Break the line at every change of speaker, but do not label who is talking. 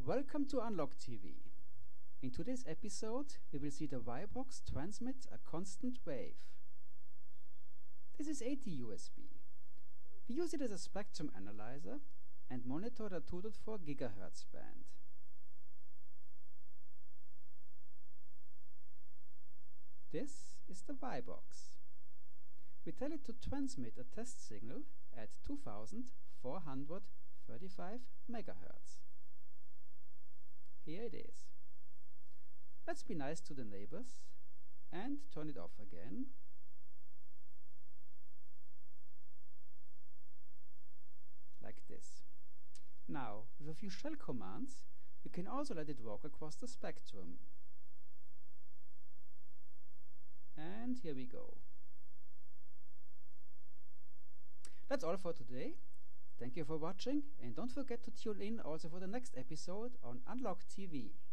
Welcome to Unlock TV. In today's episode, we will see the Vibox transmit a constant wave. This is AT-USB. We use it as a spectrum analyzer and monitor the 2.4 GHz band. This is the Vibox. We tell it to transmit a test signal at 2435 MHz. Here it is. Let's be nice to the neighbors and turn it off again. Like this. Now, with a few shell commands, we can also let it walk across the spectrum. And here we go. That's all for today. Thank you for watching, and don't forget to tune in also for the next episode on Unlock TV.